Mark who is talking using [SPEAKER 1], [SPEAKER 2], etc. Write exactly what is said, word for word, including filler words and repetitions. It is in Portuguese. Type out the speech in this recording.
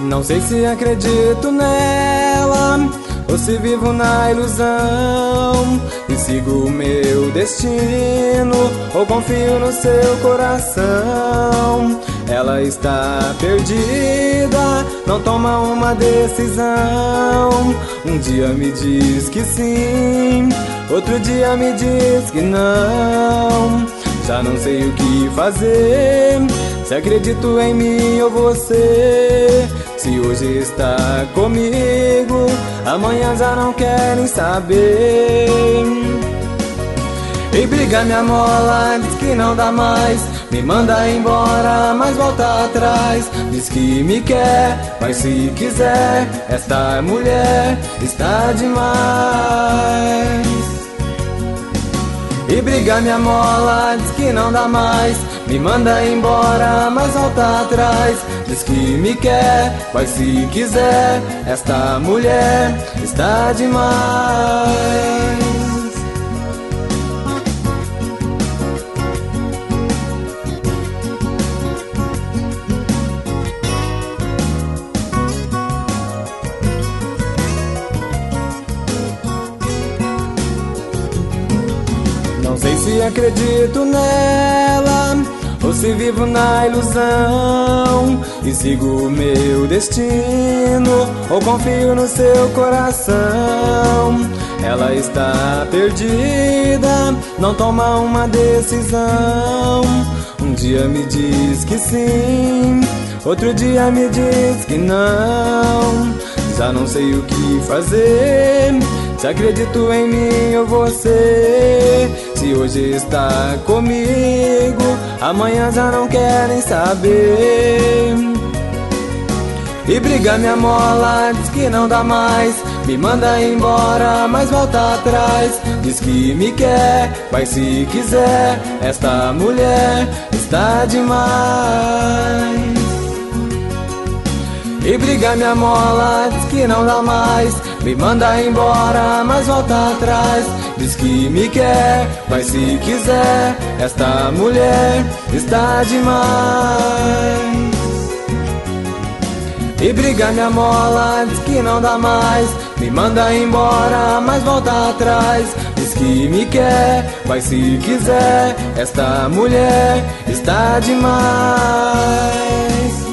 [SPEAKER 1] Não sei se acredito nela ou se vivo na ilusão e sigo o meu destino, ou confio no seu coração. Ela está perdida, não toma uma decisão. Um dia me diz que sim, outro dia me diz que não. Já não sei o que fazer, se acredito em mim ou você. Se hoje está comigo, amanhã já não querem saber. E briga minha mola, diz que não dá mais, me manda embora, mas volta atrás. Diz que me quer, mas se quiser, esta mulher está demais. E briga minha mola, diz que não dá mais, me manda embora, mas volta atrás. Diz que me quer, mas se quiser, esta mulher está demais. Não sei se acredito nela ou se vivo na ilusão e sigo o meu destino, ou confio no seu coração. Ela está perdida, não toma uma decisão. Um dia me diz que sim, outro dia me diz que não. Já não sei o que fazer, se acredito em mim ou você. Se hoje está comigo, amanhã já não querem saber. E briga minha mola, diz que não dá mais, me manda embora, mas volta atrás. Diz que me quer, mas se quiser, esta mulher está demais. E briga minha mola, diz que não dá mais, me manda embora, mas volta atrás. Diz que me quer, mas se quiser, esta mulher está demais. E briga minha mola, diz que não dá mais, me manda embora, mas volta atrás. Diz que me quer, mas se quiser, esta mulher está demais.